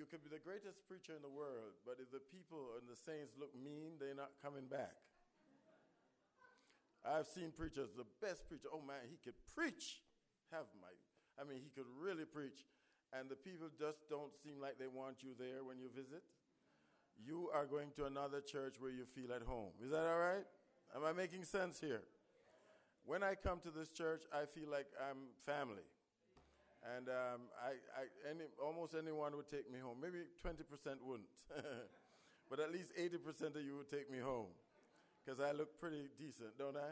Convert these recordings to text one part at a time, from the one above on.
could be the greatest preacher in the world, but if the people and the saints look mean, they're not coming back. I've seen preachers, the best preacher, oh man, he could preach. He could really preach. And the people just don't seem like they want you there when you visit. You are going to another church where you feel at home. Is that all right? Am I making sense here? When I come to this church, I feel like I'm family. And almost anyone would take me home. Maybe 20% wouldn't. But at least 80% of you would take me home. Because I look pretty decent, don't I?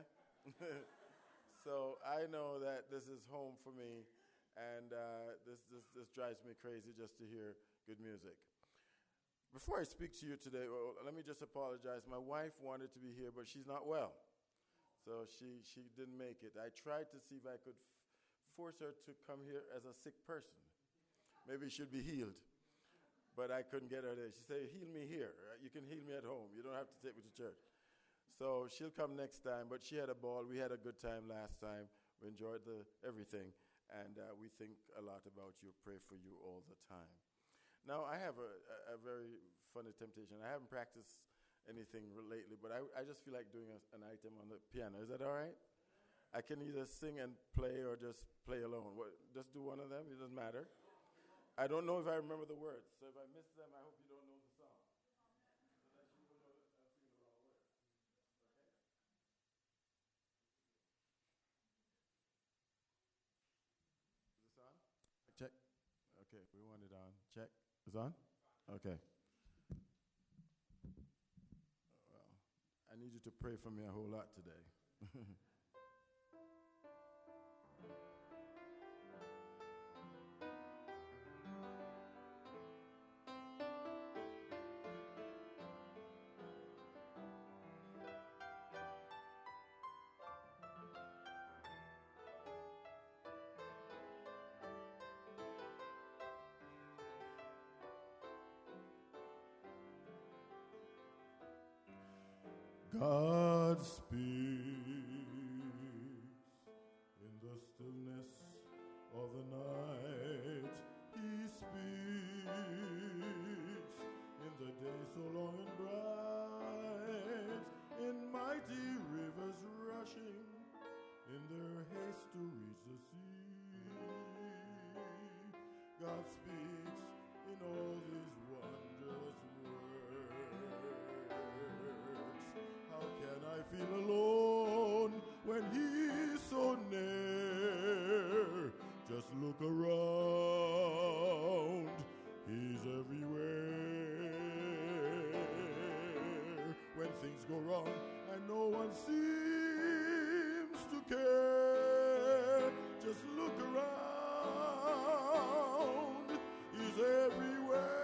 So I know that this is home for me. And this drives me crazy just to hear good music. Before I speak to you today, let me just apologize. My wife wanted to be here, but she's not well. So she didn't make it. I tried to see if I could force her to come here as a sick person. Maybe she'd be healed. But I couldn't get her there. She said, heal me here. You can heal me at home. You don't have to take me to church. So she'll come next time. But she had a ball. We had a good time last time. We enjoyed everything. And we think a lot about you, pray for you all the time. Now, I have a very funny temptation. I haven't practiced anything lately, but I just feel like doing an item on the piano. Is that all right? I can either sing and play or just play alone. Just do one of them. It doesn't matter. I don't know if I remember the words, so if I miss them, I hope you don't know the song. So that you will know that I'm singing the wrong words. Okay? Is this on? Check. Okay, we want it on. Check. Is it on? Okay. Well, I need you to pray for me a whole lot today. God speaks in the stillness of the night. He speaks in the day so long and bright, in mighty rivers rushing in their haste to reach the sea. God speaks in all these wondrous words. How can I feel alone when he's so near? Just look around, he's everywhere. When things go wrong and no one seems to care, just look around, he's everywhere.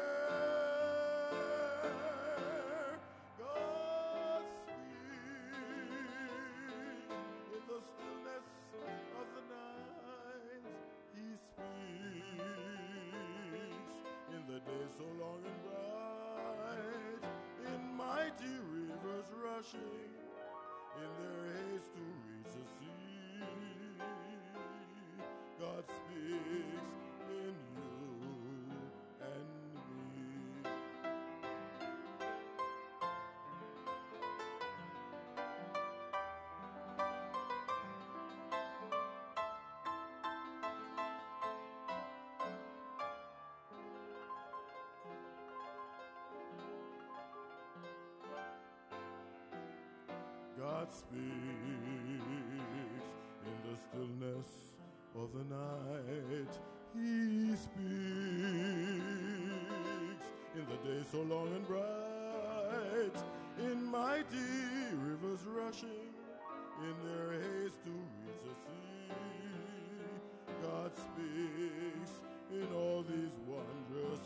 So long and bright, in mighty rivers rushing, in their haste to reach the sea. God speaks in you and me. God speaks in the stillness of the night. He speaks in the day so long and bright, in mighty rivers rushing, in their haste to reach the sea. God speaks in all these wondrous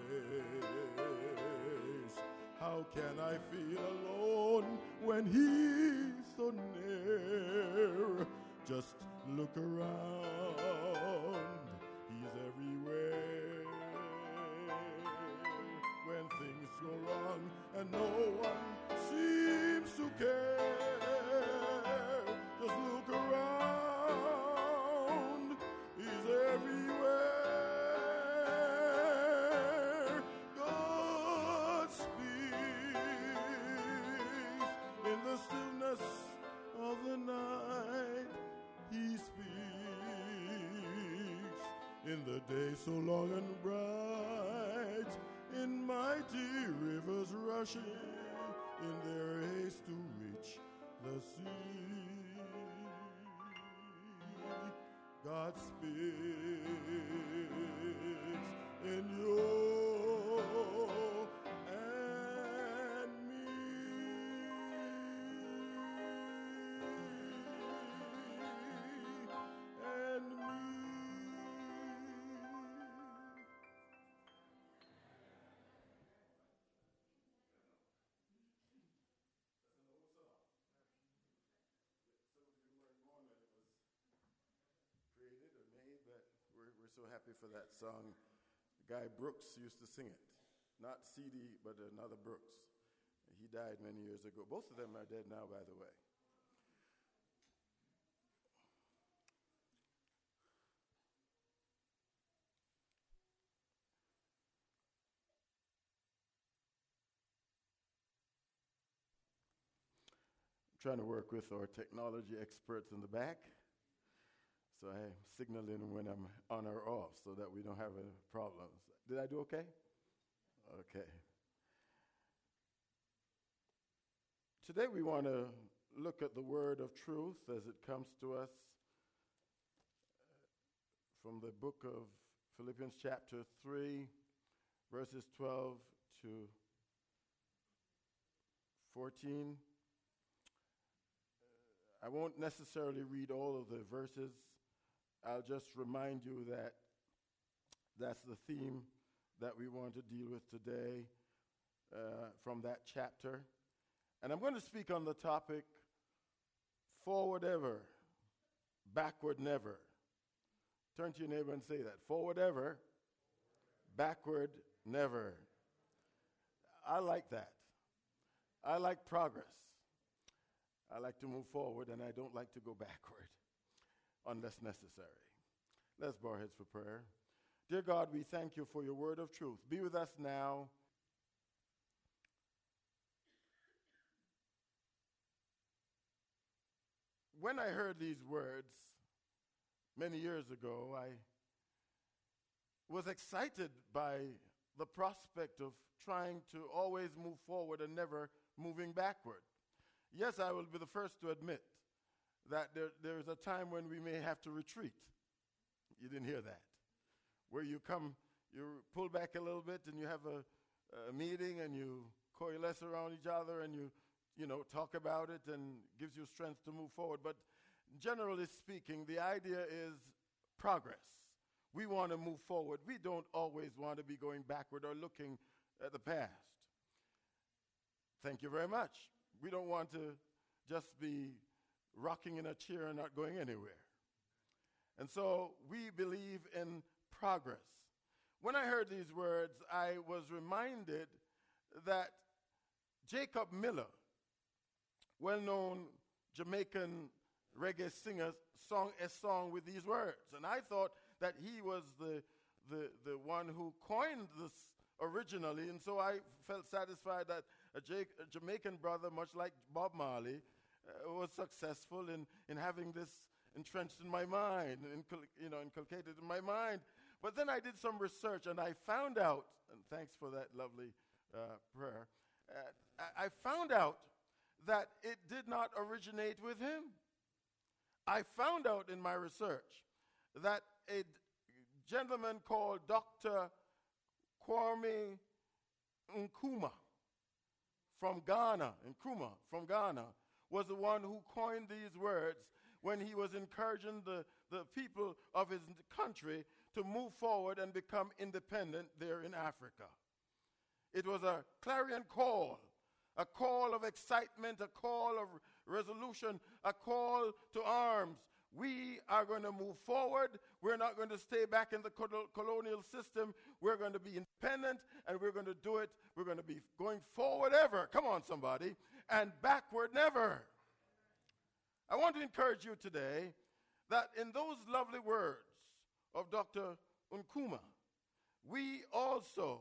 ways. How can I feel alone when he's so near? Just look around, he's everywhere. When things go wrong and no one seems to care, just look around, he's everywhere. in the day so long and bright, in mighty rivers rushing, in their haste to reach the sea. God speaks in you and me. And me. Created or made, but we're so happy for that song. Guy Brooks used to sing it. Not C.D., but another Brooks. He died many years ago. Both of them are dead now, by the way. I'm trying to work with our technology experts in the back. So I signal in when I'm on or off so that we don't have any problems. Did I do okay? Okay. Today we want to look at the word of truth as it comes to us from the book of Philippians chapter 3, verses 12 to 14. I won't necessarily read all of the verses. I'll just remind you that that's the theme that we want to deal with today from that chapter. And I'm going to speak on the topic, forward ever, backward never. Turn to your neighbor and say that. Forward ever, backward never. I like that. I like progress. I like to move forward, and I don't like to go backward unless necessary. Let's bow our heads for prayer. Dear God, we thank you for your word of truth. Be with us now. When I heard these words many years ago, I was excited by the prospect of trying to always move forward and never moving backward. Yes, I will be the first to admit that there's a time when we may have to retreat. You didn't hear that. Where you pull back a little bit and you have a meeting and you coalesce around each other and you talk about it and gives you strength to move forward. But generally speaking, the idea is progress. We want to move forward. We don't always want to be going backward or looking at the past. Thank you very much. We don't want to just be rocking in a chair and not going anywhere. And so we believe in progress. When I heard these words, I was reminded that Jacob Miller, well-known Jamaican reggae singer, sung a song with these words. And I thought that he was the one who coined this originally. And so I felt satisfied that a Jamaican brother, much like Bob Marley, was successful in having this entrenched in my mind, inculcated in my mind. But then I did some research and I found out, and thanks for that lovely prayer, I found out that it did not originate with him. I found out in my research that a gentleman called Dr. Kwame Nkrumah from Ghana, was the one who coined these words when he was encouraging the people of his country to move forward and become independent there in Africa. It was a clarion call, a call of excitement, a call of resolution, a call to arms. We are going to move forward. We're not going to stay back in the colonial system. We're going to be independent, and we're going to do it. We're going to be going forward ever. Come on, somebody. And backward never. I want to encourage you today that in those lovely words of Dr. Nkrumah, we also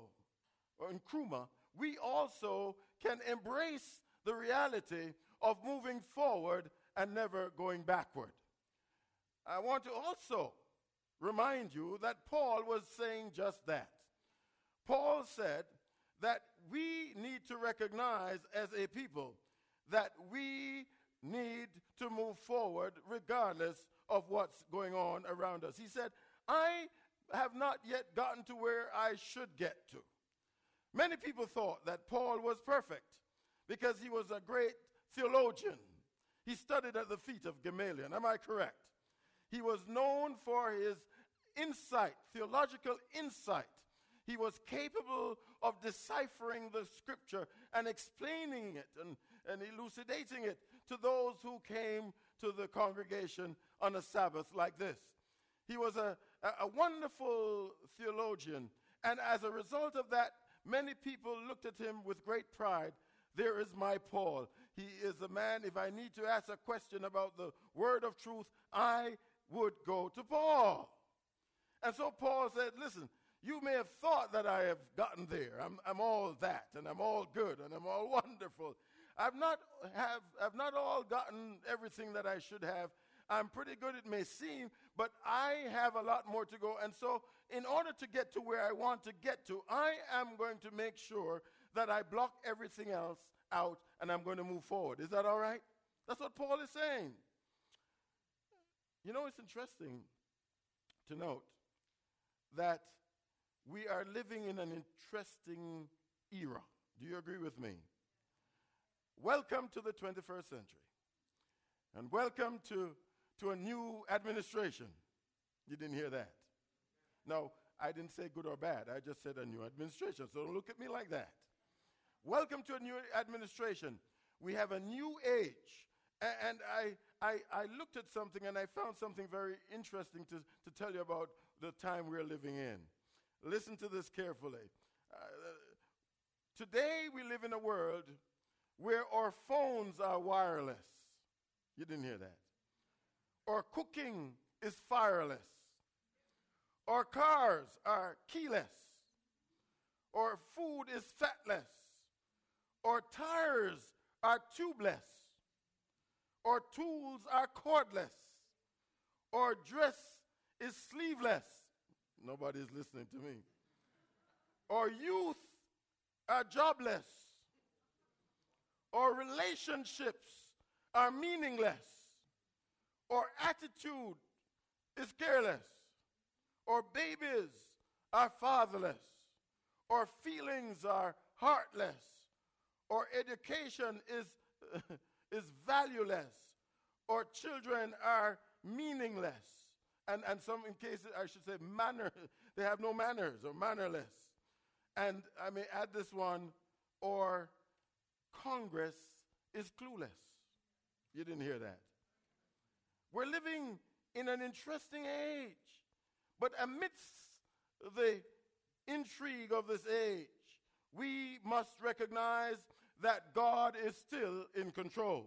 can embrace the reality of moving forward and never going backward. I want to also remind you that Paul was saying just that. Paul said that we need to recognize as a people that we need to move forward regardless of what's going on around us. He said, I have not yet gotten to where I should get to. Many people thought that Paul was perfect because he was a great theologian. He studied at the feet of Gamaliel. Am I correct? He was known for his insight, theological insight. He was capable of deciphering the scripture and explaining it and elucidating it to those who came to the congregation on a Sabbath like this. He was a wonderful theologian, and as a result of that, many people looked at him with great pride. There is my Paul. He is a man, if I need to ask a question about the word of truth, I would go to Paul. And so Paul said, listen, you may have thought that I have gotten there. I'm all that, and I'm all good, and I'm all wonderful. I've not all gotten everything that I should have. I'm pretty good, it may seem, but I have a lot more to go. And so in order to get to where I want to get to, I am going to make sure that I block everything else out, and I'm going to move forward. Is that all right? That's what Paul is saying. You know, it's interesting to note that we are living in an interesting era. Do you agree with me? Welcome to the 21st century. And welcome to a new administration. You didn't hear that? No, I didn't say good or bad. I just said a new administration. So don't look at me like that. Welcome to a new administration. We have a new age. And I looked at something and I found something very interesting to tell you about the time we're living in. Listen to this carefully. Today we live in a world where our phones are wireless. You didn't hear that. Our cooking is fireless. Our cars are keyless. Our food is fatless. Our tires are tubeless. Our tools are cordless. Our dress is sleeveless. Nobody's listening to me. Our youth are jobless. Our relationships are meaningless. Our attitude is careless. Our babies are fatherless. Our feelings are heartless. Our education is valueless. Our children are meaningless. And some in cases, I should say, they have no manners or mannerless. And I may add this one, or Congress is clueless. You didn't hear that. We're living in an interesting age. But amidst the intrigue of this age, we must recognize that God is still in control.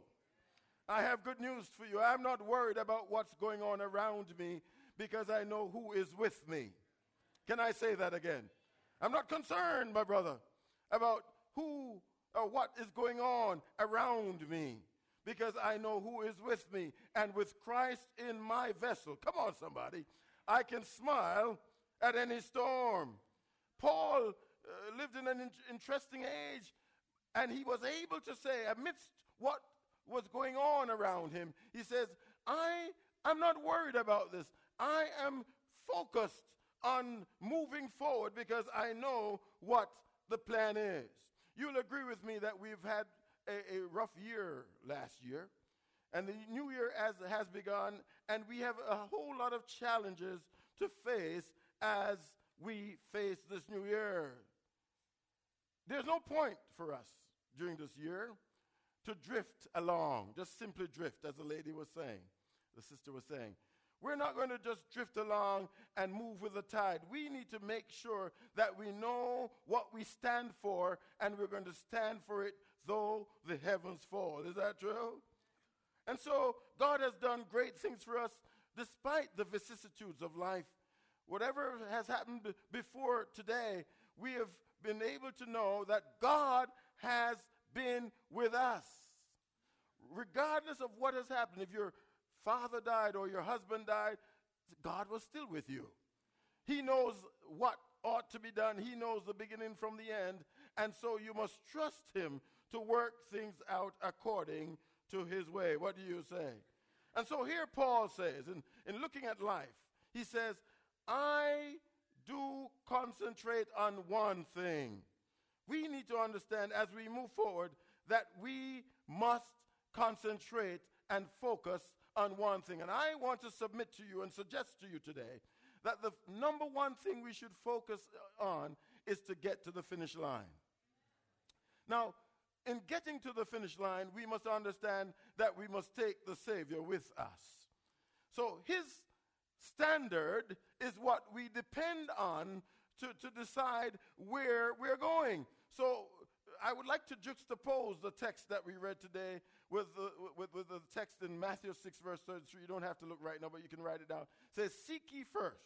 I have good news for you. I'm not worried about what's going on around me because I know who is with me. Can I say that again? I'm not concerned, my brother, about who or what is going on around me because I know who is with me. And with Christ in my vessel, come on somebody, I can smile at any storm. Paul lived in an interesting age, and he was able to say, amidst what was going on around him, he says, I'm not worried about this. I am focused on moving forward because I know what the plan is. You'll agree with me that we've had a rough year last year, and the new year has begun, and we have a whole lot of challenges to face as we face this new year. There's no point for us during this year to drift along, just simply drift, as the lady was saying, the sister was saying. We're not going to just drift along and move with the tide. We need to make sure that we know what we stand for, and we're going to stand for it though the heavens fall. Is that true? And so God has done great things for us despite the vicissitudes of life. Whatever has happened before today, we have been able to know that God has been with us. Regardless of what has happened, if your father died or your husband died, God was still with you. He knows what ought to be done. He knows the beginning from the end. And so you must trust him to work things out according to his way. What do you say? And so here Paul says, in looking at life, he says, I do concentrate on one thing. We need to understand as we move forward that we must concentrate and focus on one thing. And I want to submit to you and suggest to you today that the number one thing we should focus on is to get to the finish line. Now, in getting to the finish line, we must understand that we must take the Savior with us. So his standard is what we depend on to decide where we're going. So I would like to juxtapose the text that we read today with the text in Matthew 6, verse 33. You don't have to look right now, but you can write it down. It says, seek ye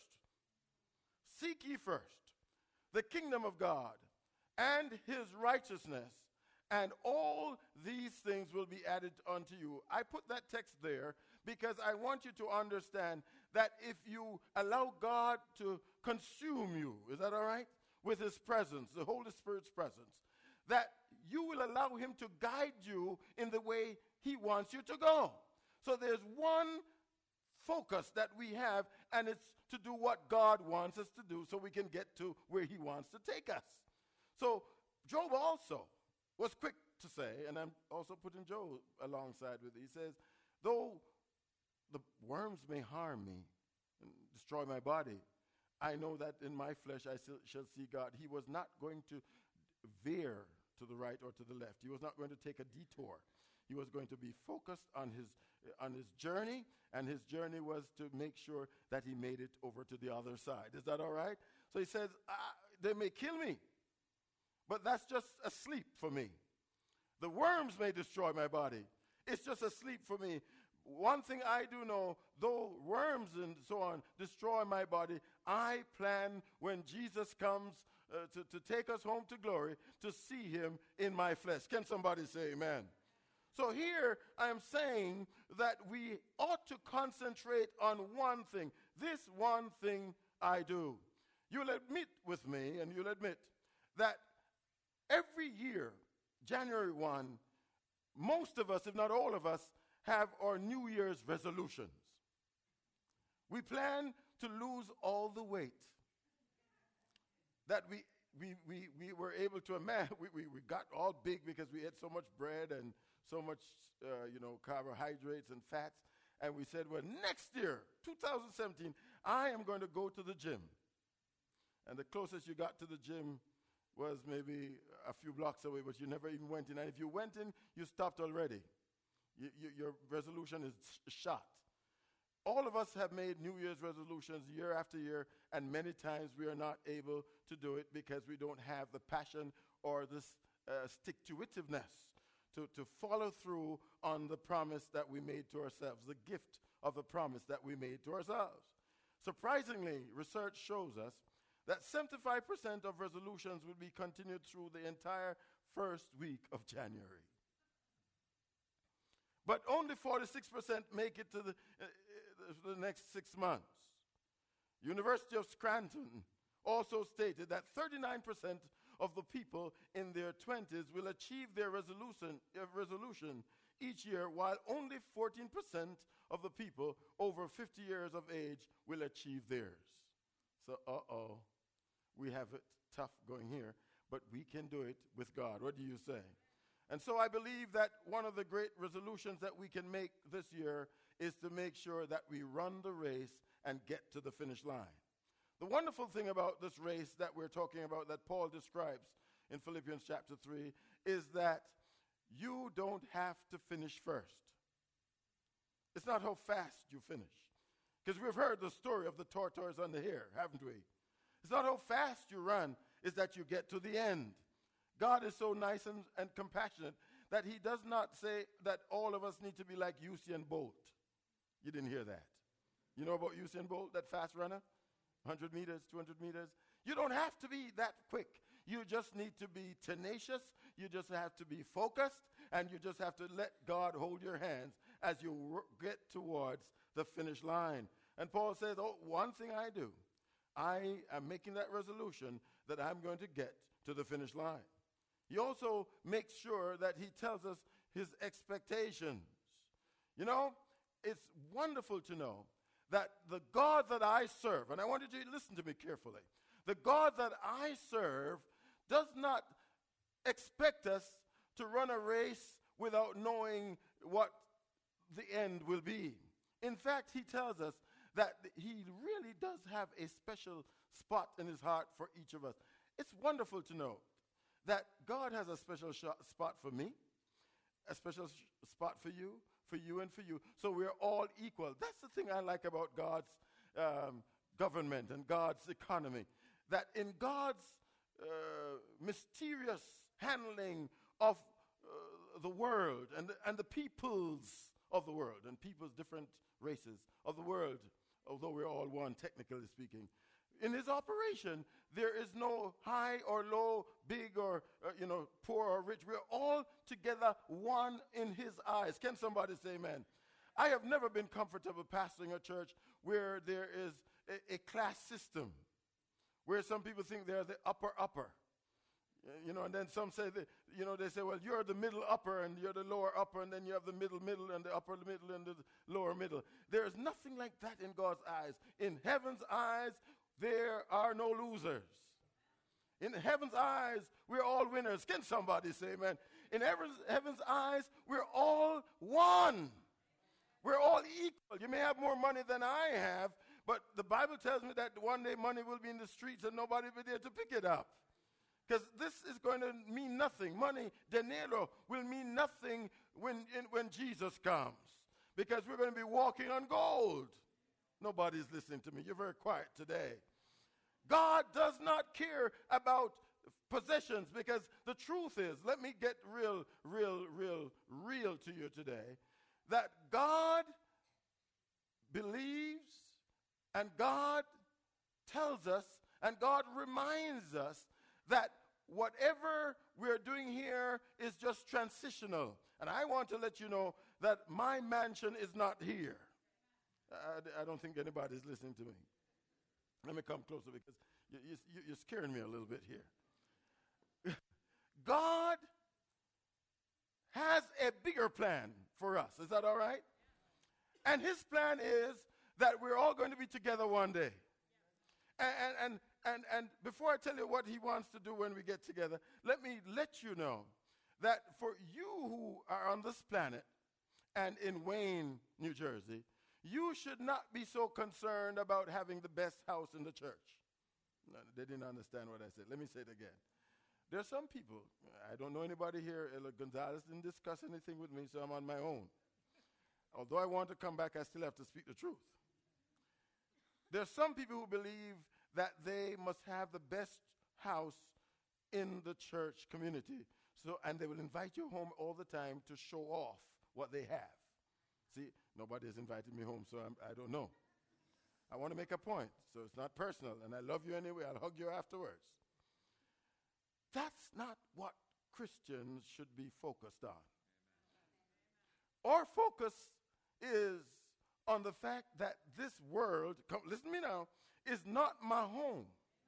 first the kingdom of God and his righteousness, and all these things will be added unto you. I put that text there because I want you to understand that if you allow God to consume you, is that all right? With his presence, the Holy Spirit's presence, that you will allow him to guide you in the way he wants you to go. So there's one focus that we have, and it's to do what God wants us to do so we can get to where he wants to take us. So Job also was quick to say, and I'm also putting Job alongside with it. He says, though the worms may harm me and destroy my body, I know that in my flesh I shall see God. He was not going to veer to the right or to the left. He was not going to take a detour. He was going to be focused on his journey, and his journey was to make sure that he made it over to the other side. Is that all right? So he says, they may kill me, but that's just a sleep for me. The worms may destroy my body. It's just a sleep for me. One thing I do know, though worms and so on destroy my body, I plan when Jesus comes to take us home to glory to see him in my flesh. Can somebody say amen? So here I am saying that we ought to concentrate on one thing. This one thing I do. You'll admit with me, and you'll admit that every year, January 1, most of us, if not all of us, have our New Year's resolutions. We plan to lose all the weight that we were able to amass. We got all big because we ate so much bread and so much carbohydrates and fats. And we said, well, next year, 2017, I am going to go to the gym. And the closest you got to the gym was maybe a few blocks away, but you never even went in. And if you went in, you stopped already. Your resolution is shot. All of us have made New Year's resolutions year after year, and many times we are not able to do it because we don't have the passion or the stick-to-itiveness to follow through on the promise that we made to ourselves, the gift of the promise that we made to ourselves. Surprisingly, research shows us that 75% of resolutions will be continued through the entire first week of January. But only 46% make it to the next 6 months. University of Scranton also stated that 39% of the people in their 20s will achieve their resolution each year, while only 14% of the people over 50 years of age will achieve theirs. So, we have it tough going here, but we can do it with God. What do you say? And so I believe that one of the great resolutions that we can make this year is to make sure that we run the race and get to the finish line. The wonderful thing about this race that we're talking about, that Paul describes in Philippians chapter 3, is that you don't have to finish first. It's not how fast you finish. Because we've heard the story of the tortoise and the hare, haven't we? It's not how fast you run, it's that you get to the end. God is so nice and compassionate that he does not say that all of us need to be like Usain Bolt. You didn't hear that. You know about Usain Bolt, that fast runner? 100 meters, 200 meters. You don't have to be that quick. You just need to be tenacious. You just have to be focused. And you just have to let God hold your hands as you get towards the finish line. And Paul says, oh, one thing I do, I am making that resolution that I'm going to get to the finish line. He also makes sure that he tells us his expectations. You know, it's wonderful to know that the God that I serve, and I want you to listen to me carefully, the God that I serve does not expect us to run a race without knowing what the end will be. In fact, he tells us that he really does have a special spot in his heart for each of us. It's wonderful to know that God has a special spot for me, a special spot for you, and for you. So we're all equal. That's the thing I like about God's government and God's economy. That in God's mysterious handling of the world and the peoples of the world and people's different races of the world, although we're all one, technically speaking, in his operation, there is no high or low, big or, poor or rich. We're all together one in his eyes. Can somebody say amen? I have never been comfortable pastoring a church where there is a class system, where some people think they're the upper. And then some say that, they say, well, you're the middle upper and you're the lower upper, and then you have the middle and the upper middle and the lower middle. There is nothing like that in God's eyes. In heaven's eyes, there are no losers. In heaven's eyes, we're all winners. Can somebody say amen? In heaven's eyes, we're all one. We're all equal. You may have more money than I have, but the Bible tells me that one day money will be in the streets and nobody will be there to pick it up. Because this is going to mean nothing. Money, dinero, will mean nothing when Jesus comes. Because we're going to be walking on gold. Nobody's listening to me. You're very quiet today. God does not care about possessions, because the truth is, let me get real to you today, that God believes and God tells us and God reminds us that whatever we're doing here is just transitional. And I want to let you know that my mansion is not here. I don't think anybody's listening to me. Let me come closer, because you're scaring me a little bit here. God has a bigger plan for us. Is that all right? And his plan is that we're all going to be together one day. And before I tell you what he wants to do when we get together, let me let you know that for you who are on this planet and in Wayne, New Jersey, you should not be so concerned about having the best house in the church. No, they didn't understand what I said. Let me say it again. There are some people, I don't know anybody here, Ella Gonzalez didn't discuss anything with me, so I'm on my own. Although I want to come back, I still have to speak the truth. There are some people who believe that they must have the best house in the church community. And they will invite you home all the time to show off what they have. See, nobody has invited me home, so I don't know. I want to make a point, so it's not personal, and I love you anyway. I'll hug you afterwards. That's not what Christians should be focused on. Our focus is on the fact that this world, listen to me now, is not my home.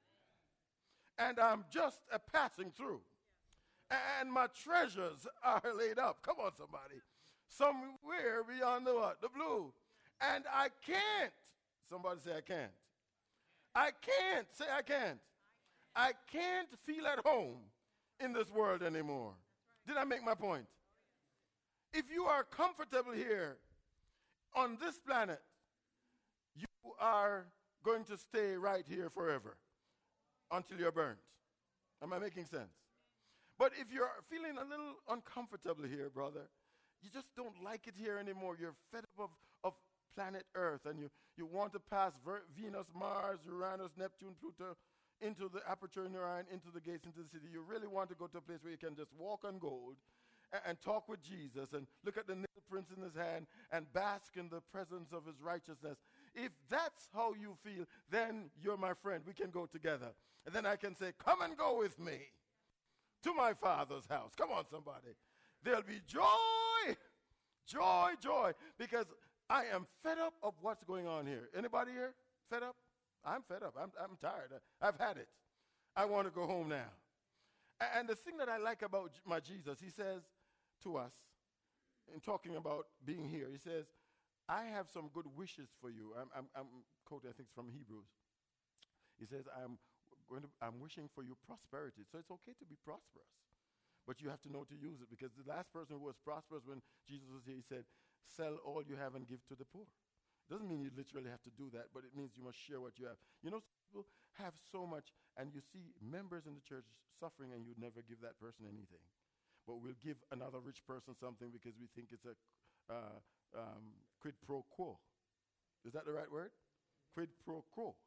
And I'm just a passing through. And my treasures are laid up. Come on, somebody. Somewhere beyond the what? The blue. And I can't. Somebody say I can't. I can't. Say I can't. I can't feel at home in this world anymore. Did I make my point? If you are comfortable here on this planet, you are going to stay right here forever until you're burnt. Am I making sense? But if you're feeling a little uncomfortable here, brother, you just don't like it here anymore. You're fed up of planet Earth, and you want to pass Venus, Mars, Uranus, Neptune, Pluto, into the aperture in Orion, into the gates, into the city. You really want to go to a place where you can just walk on gold and talk with Jesus and look at the nail prints in his hand and bask in the presence of his righteousness. If that's how you feel, then you're my friend. We can go together. And then I can say, come and go with me to my Father's house. Come on, somebody. There'll be joy, joy, joy. Because I am fed up of what's going on here. Anybody here fed up? I'm fed up. I'm tired. I've had it. I want to go home now. And the thing that I like about my Jesus, he says to us, in talking about being here, he says, I have some good wishes for you. I'm quoting, I think it's from Hebrews. He says, I'm wishing for you prosperity. So it's okay to be prosperous. But you have to know to use it, because the last person who was prosperous when Jesus was here, he said, sell all you have and give to the poor. It doesn't mean you literally have to do that, but it means you must share what you have. You know, some people have so much, and you see members in the church suffering, and you never give that person anything. But we'll give another rich person something because we think it's a quid pro quo. Is that the right word? Quid pro quo.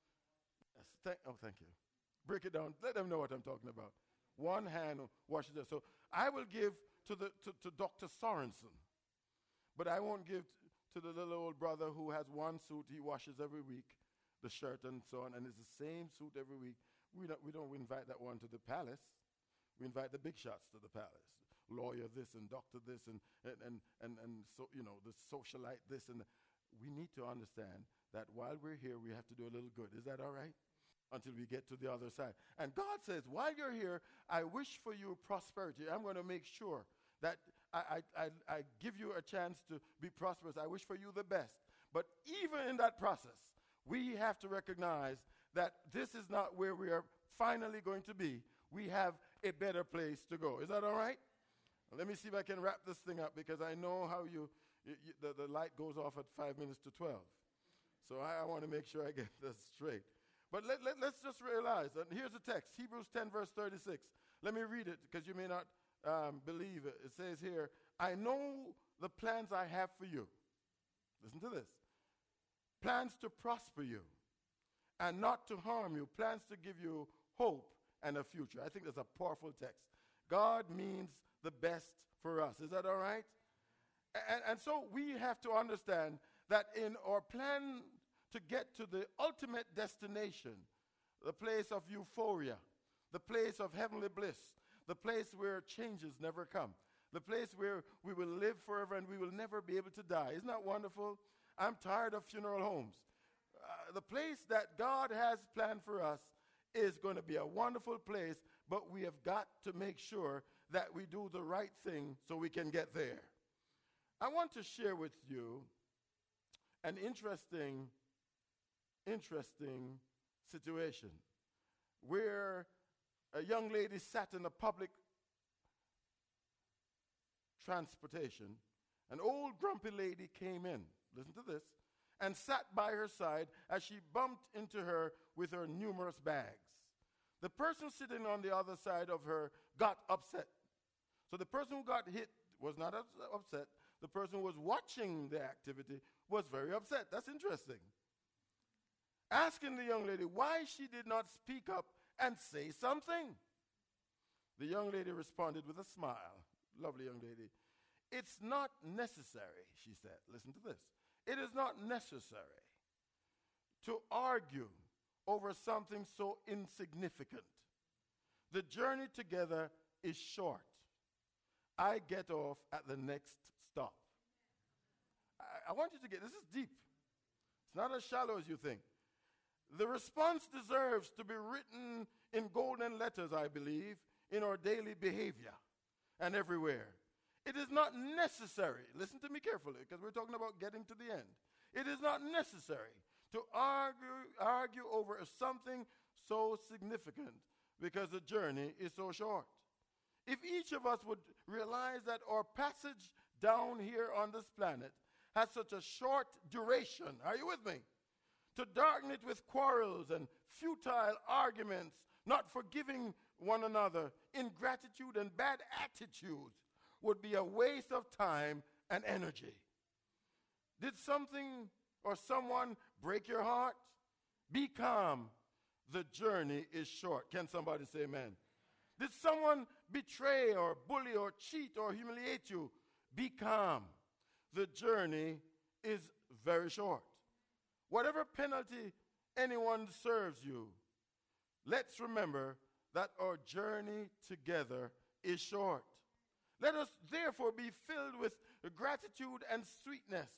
Yes, thank you. Break it down. Let them know what I'm talking about. One hand washes it. So I will give to Dr. Sorensen, but I won't give to the little old brother who has one suit he washes every week, the shirt and so on, and it's the same suit every week. We don't invite that one to the palace. We invite the big shots to the palace. Lawyer this and doctor this and so, you know, the socialite this. And we need to understand that while we're here, we have to do a little good. Is that all right? Until we get to the other side. And God says, while you're here, I wish for you prosperity. I'm going to make sure that I give you a chance to be prosperous. I wish for you the best. But even in that process, we have to recognize that this is not where we are finally going to be. We have a better place to go. Is that all right? Let me see if I can wrap this thing up, because I know how the light goes off at 5 minutes to 12. So I want to make sure I get this straight. But let's just realize, and here's the text, Hebrews 10, verse 36. Let me read it, because you may not believe it. It says here, I know the plans I have for you. Listen to this. Plans to prosper you and not to harm you. Plans to give you hope and a future. I think that's a powerful text. God means the best for us. Is that all right? And so we have to understand that in our plan to get to the ultimate destination, the place of euphoria, the place of heavenly bliss, the place where changes never come, the place where we will live forever and we will never be able to die. Isn't that wonderful? I'm tired of funeral homes. The place that God has planned for us is going to be a wonderful place, but we have got to make sure that we do the right thing so we can get there. I want to share with you an interesting situation where a young lady sat in a public transportation. An old grumpy lady came in, listen to this, and sat by her side as she bumped into her with her numerous bags. The person sitting on the other side of her got upset. So the person who got hit was not upset. The person who was watching the activity was very upset. That's interesting. Asking the young lady why she did not speak up and say something. The young lady responded with a smile. Lovely young lady. It's not necessary, she said. Listen to this. It is not necessary to argue over something so insignificant. The journey together is short. I get off at the next stop. I want you to get, this is deep. It's not as shallow as you think. The response deserves to be written in golden letters, I believe, in our daily behavior and everywhere. It is not necessary, listen to me carefully, because we're talking about getting to the end. It is not necessary to argue over something so significant because the journey is so short. If each of us would realize that our passage down here on this planet has such a short duration, are you with me? To darken it with quarrels and futile arguments, not forgiving one another, ingratitude and bad attitudes would be a waste of time and energy. Did something or someone break your heart? Be calm. The journey is short. Can somebody say amen? Did someone betray or bully or cheat or humiliate you? Be calm. The journey is very short. Whatever penalty anyone serves you, let's remember that our journey together is short. Let us therefore be filled with gratitude and sweetness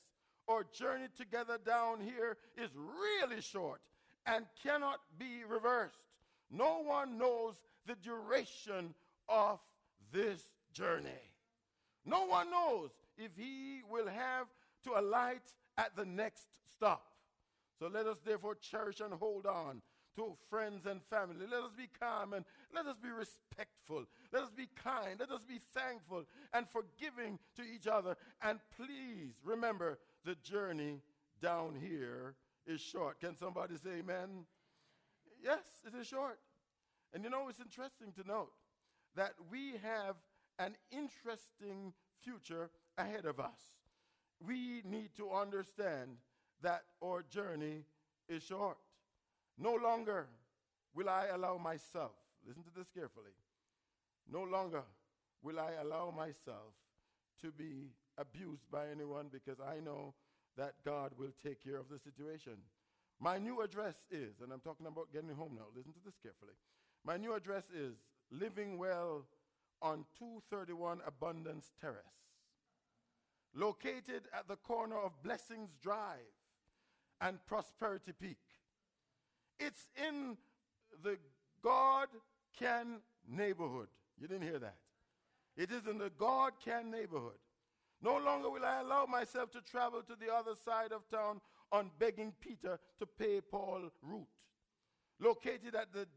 or journey together down here is really short and cannot be reversed. No one knows the duration of this journey. No one knows if he will have to alight at the next stop. So let us therefore cherish and hold on to friends and family. Let us be calm and let us be respectful. Let us be kind. Let us be thankful and forgiving to each other. And please remember, the journey down here is short. Can somebody say amen? Yes, it is short. And you know, it's interesting to note that we have an interesting future ahead of us. We need to understand that our journey is short. No longer will I allow myself, listen to this carefully, no longer will I allow myself to be abused by anyone, because I know that God will take care of the situation. My new address is, and I'm talking about getting home now, listen to this carefully. My new address is Living Well on 231 Abundance Terrace, located at the corner of Blessings Drive and Prosperity Peak. It's in the God Can neighborhood. You didn't hear that. It is in the God Can neighborhood. No longer will I allow myself to travel to the other side of town on Begging Peter to pay Paul route. Located at the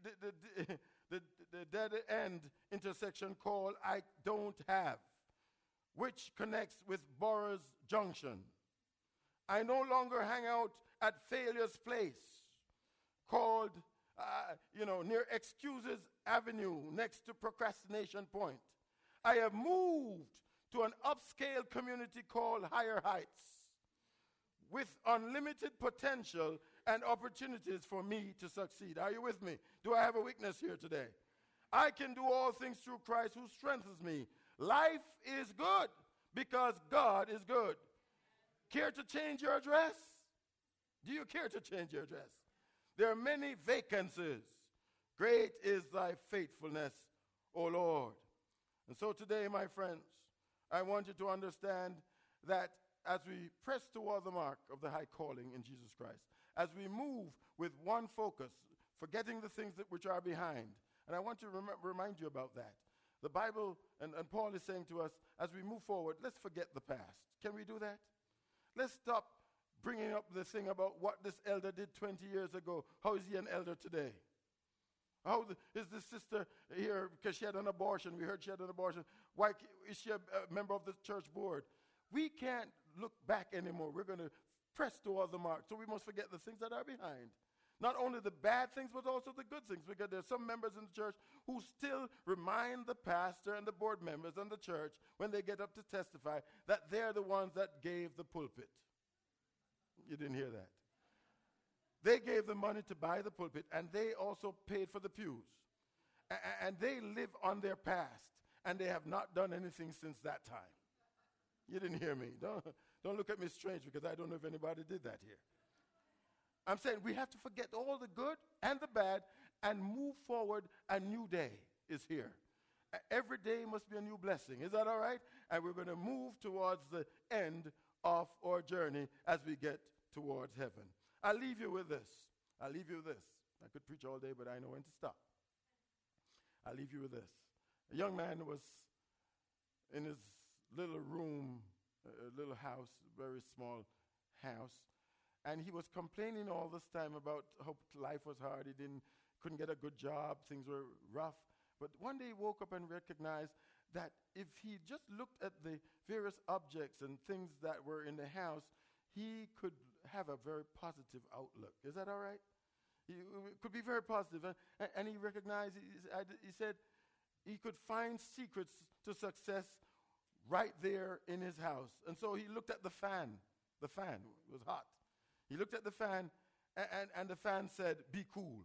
dead end intersection called I Don't Have, which connects with Boroughs Junction. I no longer hang out at Failure's Place, called, near Excuses Avenue, next to Procrastination Point. I have moved to an upscale community called Higher Heights, with unlimited potential and opportunities for me to succeed. Are you with me? Do I have a witness here today? I can do all things through Christ who strengthens me. Life is good because God is good. Care to change your address? Do you care to change your address? There are many vacancies. Great is thy faithfulness, O Lord. And so today, my friends, I want you to understand that as we press toward the mark of the high calling in Jesus Christ, as we move with one focus, forgetting the things which are behind, and I want to remind you about that. The Bible, and Paul is saying to us, as we move forward, let's forget the past. Can we do that? Let's stop bringing up the thing about what this elder did 20 years ago. How is he an elder today? How is this sister here, because she had an abortion? We heard she had an abortion. Why is she a member of the church board? We can't look back anymore. We're going to press toward the mark. So we must forget the things that are behind. Not only the bad things, but also the good things, because there's some members in the church who still remind the pastor and the board members and the church when they get up to testify that they're the ones that gave the pulpit. You didn't hear that. They gave the money to buy the pulpit, and they also paid for the pews. And they live on their past, and they have not done anything since that time. You didn't hear me. Don't look at me strange, because I don't know if anybody did that here. I'm saying we have to forget all the good and the bad and move forward. A new day is here. Every day must be a new blessing. Is that all right? And we're going to move towards the end of our journey as we get towards heaven. I'll leave you with this. I could preach all day, but I know when to stop. I'll leave you with this. A young man was in his little room, a little house, very small house, and he was complaining all this time about how life was hard. He couldn't get a good job. Things were rough. But one day he woke up and recognized that if he just looked at the various objects and things that were in the house, he could have a very positive outlook. Is that all right? He could be very positive. And he recognized, he said he could find secrets to success right there in his house. And so he looked at the fan. The fan was hot. He looked at the fan, and the fan said, "Be cool."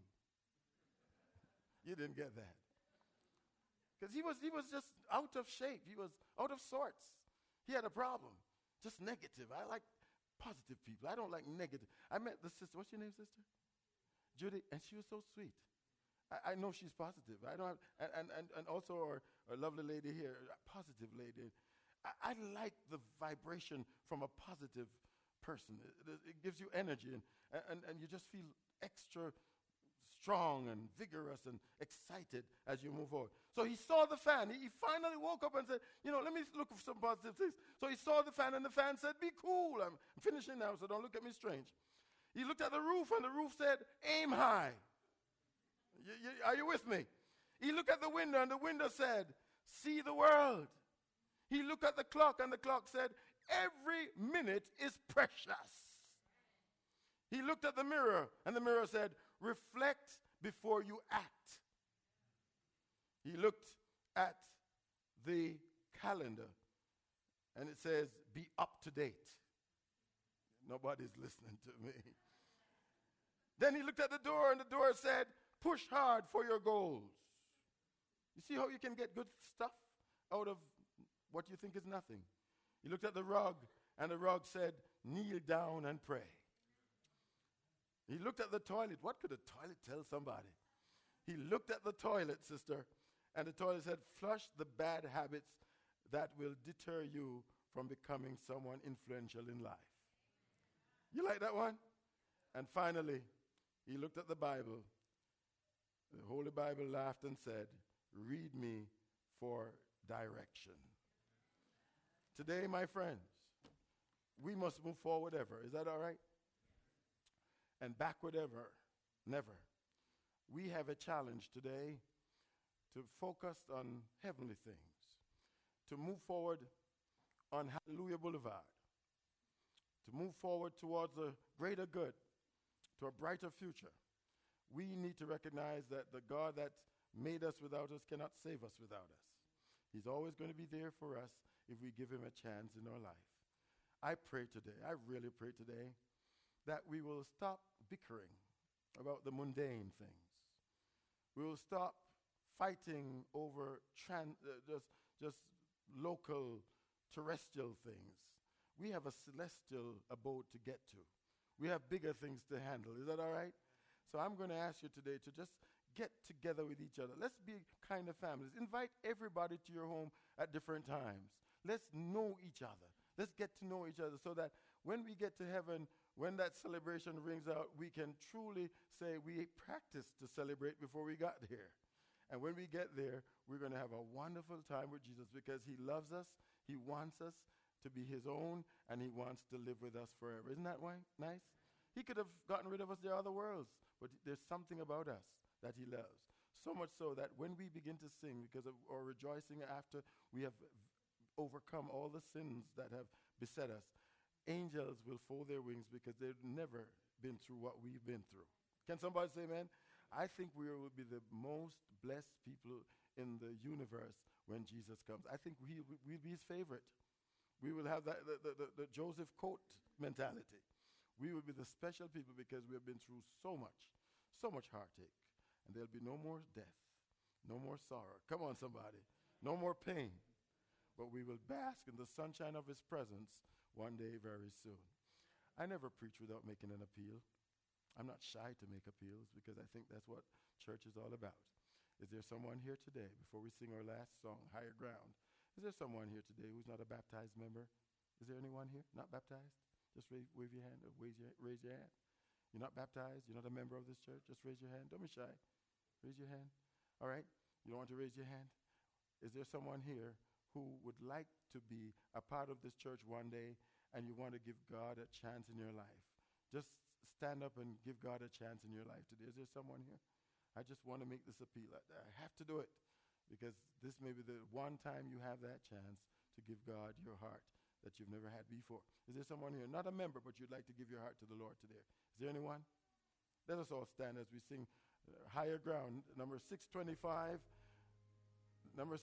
You didn't get that. Because he was just out of shape. He was out of sorts. He had a problem. Just negative. I like positive people. I don't like negative. I met the sister. What's your name, sister? Judy. And she was so sweet. I know she's positive. I don't have, and also our lovely lady here, a positive lady. I like the vibration from a positive person. It gives you energy, and you just feel extra strong and vigorous and excited as you move forward. So he saw the fan. He finally woke up and said, let me look for some positive things. So he saw the fan, and the fan said, be cool. I'm finishing now, so don't look at me strange. He looked at the roof, and the roof said, aim high. Are you with me? He looked at the window, and the window said, see the world. He looked at the clock, and the clock said, every minute is precious. He looked at the mirror, and the mirror said, reflect before you act. He looked at the calendar, and it says, be up to date. Nobody's listening to me. Then he looked at the door, and the door said, push hard for your goals. You see how you can get good stuff out of what you think is nothing? He looked at the rug, and the rug said, kneel down and pray. He looked at the toilet. What could a toilet tell somebody? He looked at the toilet, sister, and the toilet said, flush the bad habits that will deter you from becoming someone influential in life. You like that one? And finally, he looked at the Bible. The Holy Bible laughed and said, read me for direction. Today, my friends, we must move forward ever. Is that all right? And backward ever, never. We have a challenge today to focus on heavenly things, to move forward on Hallelujah Boulevard, to move forward towards a greater good, to a brighter future. We need to recognize that the God that made us without us cannot save us without us. He's always going to be there for us if we give him a chance in our life. I pray today, I really pray today, that we will stop bickering about the mundane things. We will stop fighting over just local, terrestrial things. We have a celestial abode to get to. We have bigger things to handle. Is that all right? So I'm going to ask you today to just get together with each other. Let's be kind of families. Invite everybody to your home at different times. Let's know each other. Let's get to know each other so that when we get to heaven, when that celebration rings out, we can truly say we practiced to celebrate before we got here. And when we get there, we're going to have a wonderful time with Jesus because he loves us, he wants us to be his own, and he wants to live with us forever. Isn't that nice? He could have gotten rid of us to other worlds, but there's something about us that he loves. So much so that when we begin to sing because of our rejoicing after we have overcome all the sins that have beset us, angels will fold their wings because they've never been through what we've been through. Can somebody say amen? I think we will be the most blessed people in the universe when Jesus comes. I think we'll be his favorite. We will have that the Joseph Coat mentality. We will be the special people because we have been through so much heartache. And there'll be no more death, no more sorrow. Come on, somebody. No more pain. But we will bask in the sunshine of his presence one day very soon. I never preach without making an appeal. I'm not shy to make appeals because I think that's what church is all about. Is there someone here today, before we sing our last song, Higher Ground, is there someone here today who's not a baptized member? Is there anyone here not baptized? Just wave your hand or raise your hand. You're not baptized? You're not a member of this church? Just raise your hand. Don't be shy. Raise your hand. All right? You don't want to raise your hand? Is there someone here who would like to be a part of this church one day and you want to give God a chance in your life? Just stand up and give God a chance in your life today. Is there someone here? I just want to make this appeal. I have to do it because this may be the one time you have that chance to give God your heart that you've never had before. Is there someone here, not a member, but you'd like to give your heart to the Lord today? Is there anyone? Let us all stand as we sing Higher Ground, number 625. Number